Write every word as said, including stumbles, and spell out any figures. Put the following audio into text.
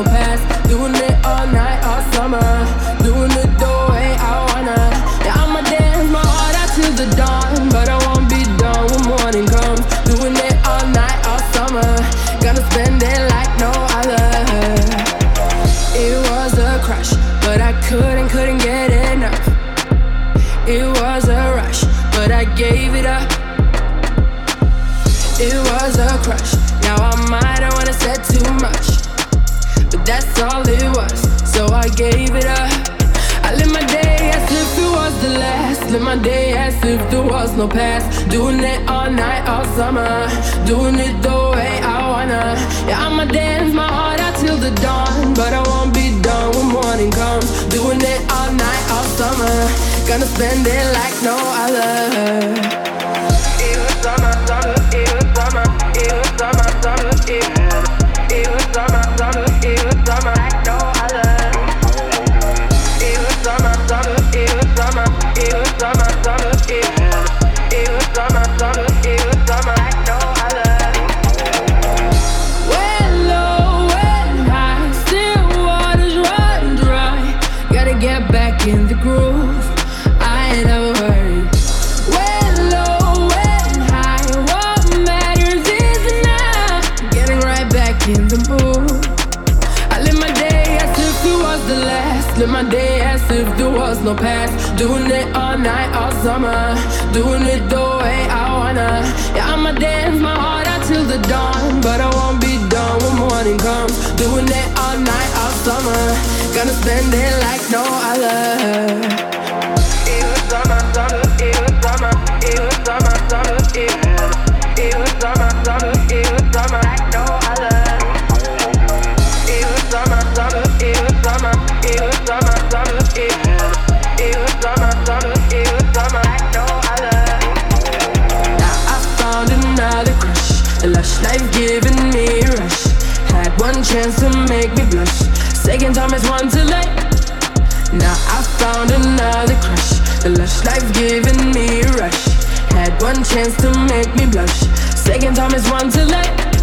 past. Doing it all night, all summer. Doing it the way I wanna. Yeah, I'ma dance my heart out till the dawn, but I won't be done when morning comes. Doing it all night, all summer. Gonna spend it like no other. It was a crush, but I couldn't, couldn't get enough. It was a rush, but I gave it up. It was a crush. Now I might have wanna said too much, but that's all it was, so I gave it up. I live my day as if it was the last. Live my day as if there was no past. Doing it all night, all summer. Doing it the way I wanna. Yeah, I'ma dance my heart out till the dawn, but I won't be done when morning comes. Doing it all night, all summer. Gonna spend it like no other. It was summer, summer, it was summer, it was summer, summer, it was, it was summer, summer, it was summer like no other. It was summer, summer, it was summer, it was summer, summer, it was, it was summer, summer, it was summer like no other. Well, low, well, high, still waters run dry. Gotta get back in the groove. I ain't never worried. Well, low, well, high, what matters is now getting right back in the mood. I live my day as if it was the last. Live my day as if there was no past. Doing it all night, all summer. Doing it the way I wanna. Yeah, I'ma dance my heart out till the dawn, but I won't be done when morning comes. Doing it all night, all summer. Gonna spend it like no other. It was summer, summer, it was summer, it was summer, summer, it was, it was summer, summer, it was summer like no other. It was summer, summer, it was summer, it was summer, summer, it was, it was summer, summer, it was summer like no other. Now I found another crush, a lush life giving me a rush. Had one chance to make me blush, second time is one too late. Now I found another crush, the lush life giving me a rush. Had one chance to make me blush, second time is one too late.